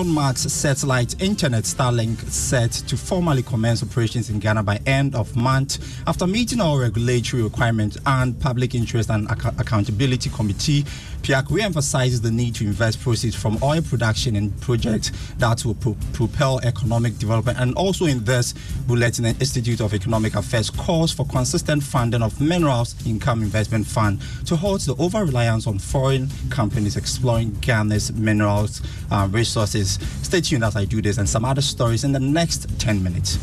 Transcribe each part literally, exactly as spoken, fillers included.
Elon Musk's satellite internet Starlink set to formally commence operations in Ghana by end of month. After meeting all regulatory requirements and Public Interest and Ac- Accountability Committee, P I A C re-emphasizes the need to invest proceeds from oil production in projects that will pro- propel economic development. And also in this bulletin, the Institute of Economic Affairs calls for consistent funding of Minerals Income Investment Fund to halt the over-reliance on foreign companies exploring Ghana's minerals uh, resources. Stay tuned as I do this and some other stories in the next ten minutes.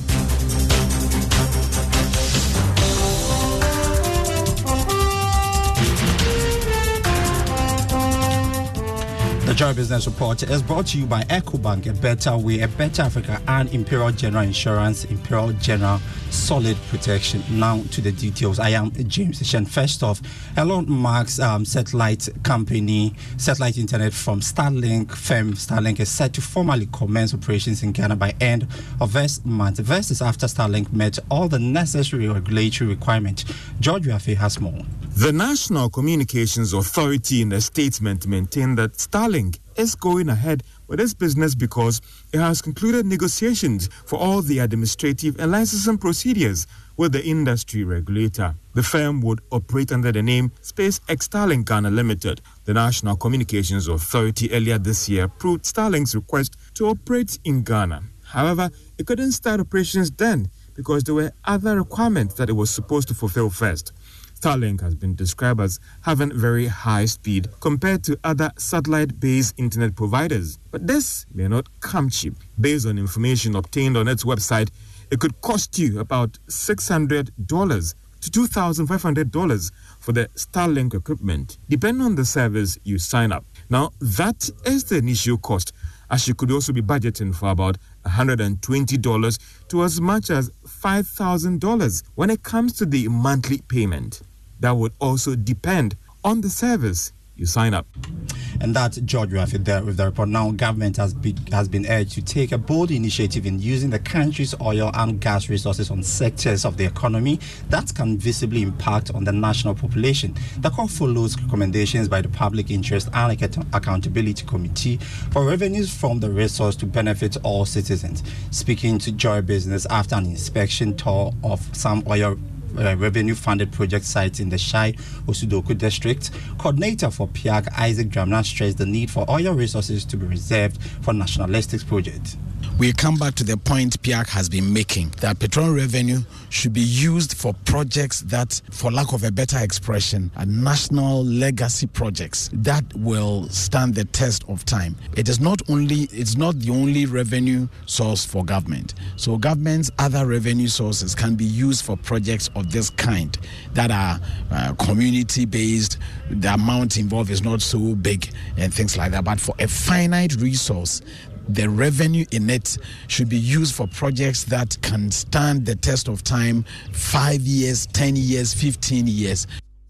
The Joy Business Report is brought to you by EcoBank, a better way, a better Africa, and Imperial General Insurance, Imperial General Solid Protection. Now to the details. I am James Shen. First off, Elon Musk's um, satellite company, satellite internet from Starlink firm Starlink is set to formally commence operations in Ghana by end of this month. This is after Starlink met all the necessary regulatory requirements. George Yafe has more. The National Communications Authority in a statement maintained that Starlink is going ahead with its business because it has concluded negotiations for all the administrative and licensing procedures with the industry regulator. The firm would operate under the name SpaceX Starlink Ghana Limited. The National Communications Authority earlier this year approved Starlink's request to operate in Ghana. However, it couldn't start operations then because there were other requirements that it was supposed to fulfill first. Starlink has been described as having very high speed compared to other satellite-based internet providers. But this may not come cheap. Based on information obtained on its website, it could cost you about six hundred dollars to two thousand five hundred dollars for the Starlink equipment, depending on the service you sign up. Now, that is the initial cost, as you could also be budgeting for about one hundred twenty dollars to as much as five thousand dollars when it comes to the monthly payment. That would also depend on the service you sign up. And that's George Rafi there with the report. Now, government has been, has been urged to take a bold initiative in using the country's oil and gas resources on sectors of the economy that can visibly impact on the national population. The call follows recommendations by the Public Interest and Accountability Committee for revenues from the resource to benefit all citizens. Speaking to Joy Business after an inspection tour of some oil Uh, revenue-funded project sites in the Shai Osudoku district, coordinator for P I A C, Isaac Dramna, stressed the need for oil resources to be reserved for nationalistic projects. We come back to the point P I A C has been making, that petroleum revenue should be used for projects that, for lack of a better expression, are national legacy projects that will stand the test of time. It is not only, it's not the only revenue source for government. So government's other revenue sources can be used for projects of this kind that are uh, community-based. The amount involved is not so big and things like that. But for a finite resource, the revenue in it should be used for projects that can stand the test of time, five years, ten years, fifteen years.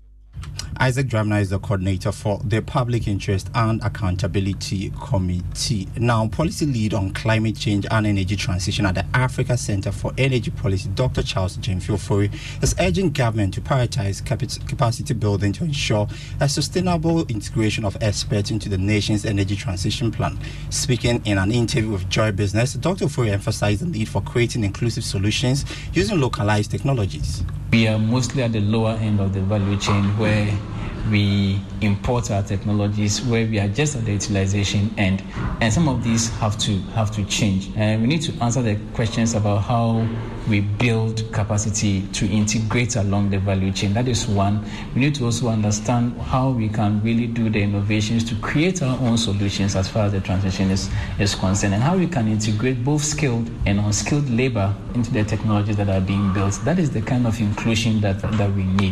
Isaac Dramna is the coordinator for the Public Interest and Accountability Committee. Now, policy lead on climate change and energy transition at the Africa Center for Energy Policy, Doctor Charles James Fiofori, is urging government to prioritize capacity building to ensure a sustainable integration of experts into the nation's energy transition plan. Speaking in an interview with Joy Business, Doctor Fiofori emphasized the need for creating inclusive solutions using localized technologies. We are mostly at the lower end of the value chain where we import our technologies, where we are just at the utilization end, and some of these have to have to change. And we need to answer the questions about how we build capacity to integrate along the value chain. That is one. We need to also understand how we can really do the innovations to create our own solutions as far as the transition is, is concerned, and how we can integrate both skilled and unskilled labor into the technologies that are being built. That is the kind of inclusion that, that we need.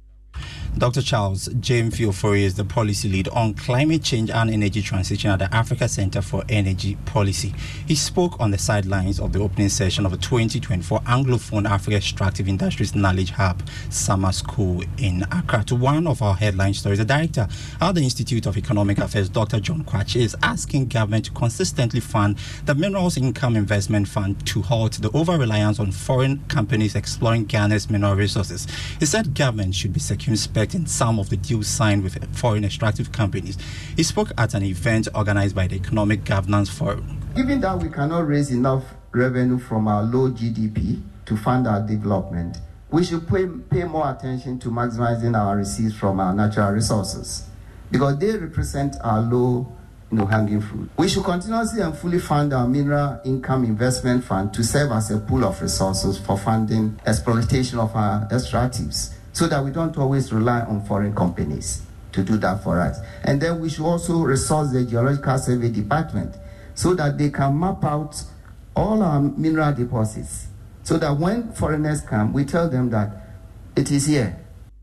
Doctor Charles James Fiofori is the policy lead on climate change and energy transition at the Africa Center for Energy Policy. He spoke on the sidelines of the opening session of the twenty twenty-four Anglophone Africa Extractive Industries Knowledge Hub Summer School in Accra. To one of our headline stories, the director at the Institute of Economic Affairs, Doctor John Kwachi, is asking government to consistently fund the Minerals Income Investment Fund to halt the over-reliance on foreign companies exploring Ghana's mineral resources. He said government should be circumspect rejecting some of the deals signed with foreign extractive companies. He spoke at an event organized by the Economic Governance Forum. Given that we cannot raise enough revenue from our low G D P to fund our development, we should pay, pay more attention to maximizing our receipts from our natural resources, because they represent our low you know, hanging fruit. We should continuously and fully fund our Mineral Income Investment Fund to serve as a pool of resources for funding exploitation of our extractives, so that we don't always rely on foreign companies to do that for us. And then we should also resource the Geological Survey Department so that they can map out all our mineral deposits, so that when foreigners come, we tell them that it is here.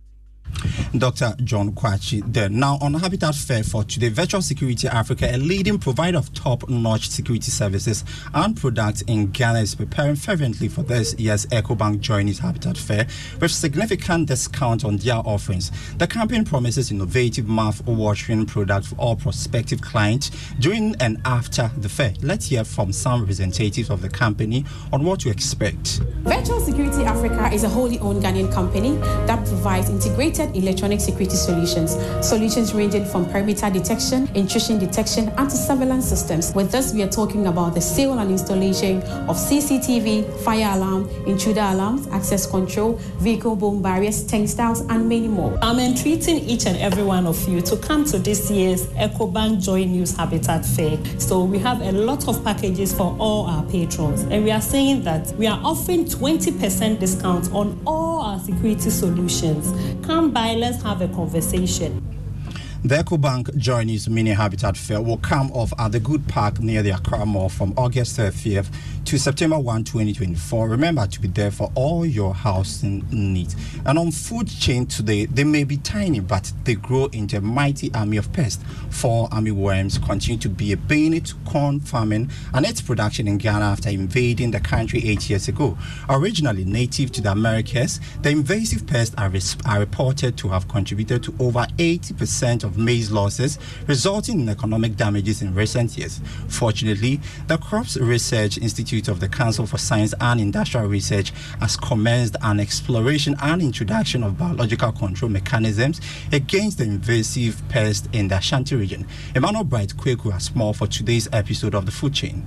Doctor John Kwachi there. Now on Habitat Fair for today, Virtual Security Africa, a leading provider of top-notch security services and products in Ghana, is preparing fervently for this year's EcoBank Journeys Habitat Fair with significant discounts on their offerings. The campaign promises innovative mouth-watering products for all prospective clients during and after the fair. Let's hear from some representatives of the company on what to expect. Virtual Security Africa is a wholly owned Ghanaian company that provides integrated electronic security solutions, solutions ranging from perimeter detection, intrusion detection, and to surveillance systems. With this, we are talking about the sale and installation of C C T V, fire alarm, intruder alarms, access control, vehicle bomb barriers, textiles, and many more. I'm entreating each and every one of you to come to this year's EcoBank Joy News Habitat Fair. So we have a lot of packages for all our patrons, and we are saying that we are offering twenty percent discount on all our security solutions. Come by, let's have a conversation. The EcoBank Journeys Mini Habitat Fair will come off at the Good Park near the Accra Mall from August thirtieth to September first, twenty twenty-four. Remember to be there for all your housing needs. And on food chain today, they may be tiny, but they grow into a mighty army of pests. Fall armyworms continue to be a bane to corn farming and its production in Ghana after invading the country eight years ago. Originally native to the Americas, the invasive pests are, res- are reported to have contributed to over eighty percent of maize losses, resulting in economic damages in recent years. Fortunately, the Crops Research Institute of the Council for Science and Industrial Research has commenced an exploration and introduction of biological control mechanisms against the invasive pest in the Ashanti region. Emmanuel Bright Kweku has more for today's episode of The Food Chain.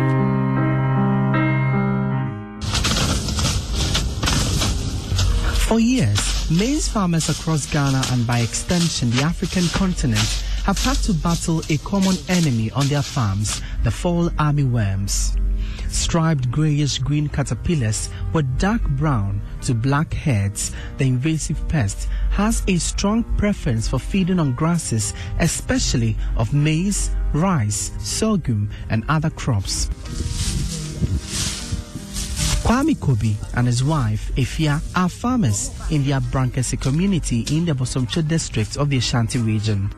For years, maize farmers across Ghana and by extension the African continent have had to battle a common enemy on their farms, the fall armyworms. Striped grayish-green caterpillars with dark brown to black heads, the invasive pest has a strong preference for feeding on grasses, especially of maize, rice, sorghum, and other crops. Kwame Kobi and his wife, Efia, are farmers in the Abrankese community in the Bosomcho district of the Ashanti region.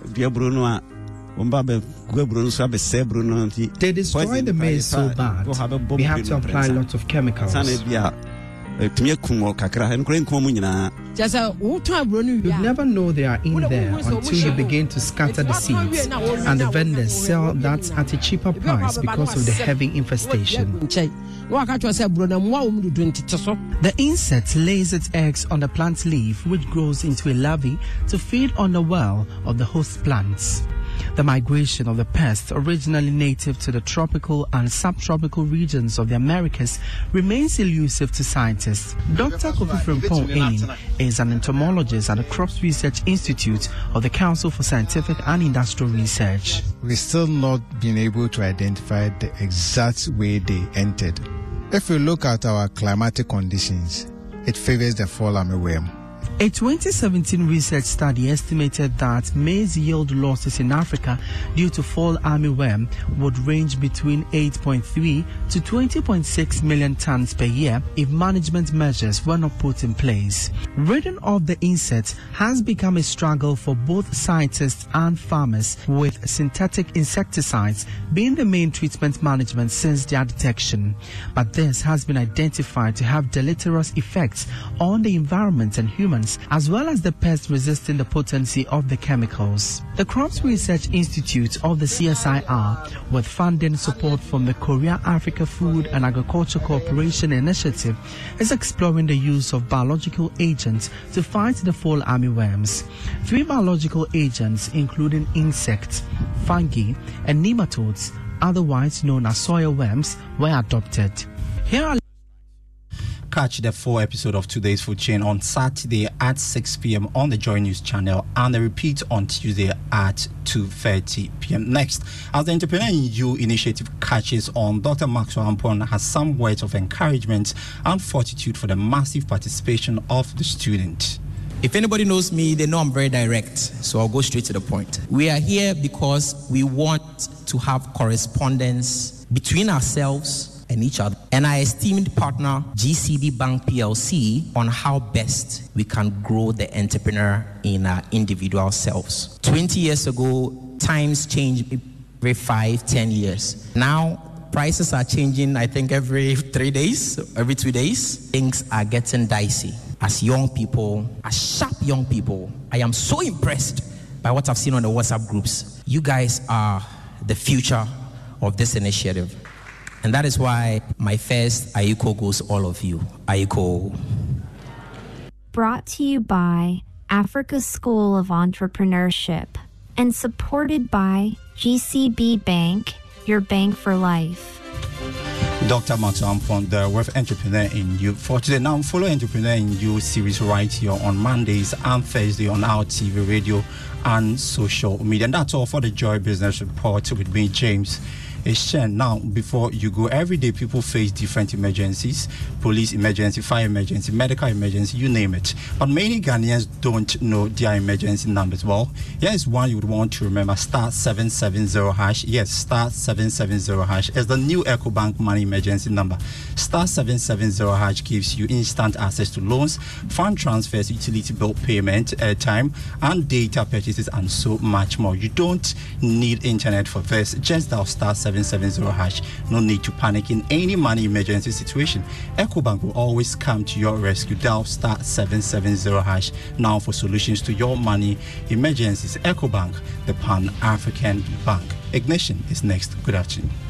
They destroy the maize so bad, we have to apply lots of chemicals. You'd never know they are in there until you begin to scatter the seeds, and the vendors sell that at a cheaper price because of the heavy infestation. The insect lays its eggs on the plant leaf, which grows into a larvae to feed on the well of the host plants. The migration of the pest, originally native to the tropical and subtropical regions of the Americas, remains elusive to scientists. Doctor Kofi Frimpong Ain is an entomologist at the Crops Research Institute of the Council for Scientific and Industrial Research. We've still not been able to identify the exact way they entered. If we look at our climatic conditions, it favors the fall armyworm. A twenty seventeen research study estimated that maize yield losses in Africa due to fall armyworm would range between eight point three to twenty point six million tons per year if management measures were not put in place. Ridding of the insect has become a struggle for both scientists and farmers, with synthetic insecticides being the main treatment management since their detection. But this has been identified to have deleterious effects on the environment and human humans, as well as the pests resisting the potency of the chemicals. The Crops Research Institute of the C S I R, with funding support from the Korea Africa Food and Agriculture Cooperation Initiative, is exploring the use of biological agents to fight the fall armyworms. Three biological agents, including insects, fungi, and nematodes, otherwise known as soil worms, were adopted. Here are Catch the full episode of today's Food Chain on Saturday at six p.m. on the Joy News channel and the repeat on Tuesday at two thirty p.m. Next, as the Entrepreneur in You initiative catches on, Doctor Maxwell Ampon has some words of encouragement and fortitude for the massive participation of the student. If anybody knows me, they know I'm very direct, so I'll go straight to the point. We are here because we want to have correspondence between ourselves and each other, and our esteemed partner G C B Bank P L C on how best we can grow the entrepreneur in our individual selves. twenty years ago, times changed every five, ten years. Now, prices are changing, I think, every three days, every two days. Things are getting dicey. As young people, as sharp young people, I am so impressed by what I've seen on the WhatsApp groups. You guys are the future of this initiative. And that is why my first Ayuko goes all of you. Ayuko. Brought to you by Africa School of Entrepreneurship and supported by G C B Bank, your bank for life. Doctor Maxwell Ampon, the Worth Entrepreneur in You. For today, now follow Entrepreneur in You series right here on Mondays and Thursday on our T V, radio, and social media. And that's all for the Joy Business Report with me, James Eshen. Now, before you go, every day people face different emergencies: police emergency, fire emergency, medical emergency, you name it. But many Ghanaians don't know their emergency numbers. Well, here is one you would want to remember: star seven seven zero hash. Yes, star seven seven zero hash is the new EcoBank money emergency number. Star seven seven zero hash gives you instant access to loans, fund transfers, utility bill payment, airtime, and data purchases, and so much more. You don't need internet for this. Just dial star seven seven zero hash. No need to panic in any money emergency situation. EcoBank will always come to your rescue. Dial star seven seven zero hash now for solutions to your money emergencies. EcoBank, the Pan-African Bank. Ignition is next. Good afternoon.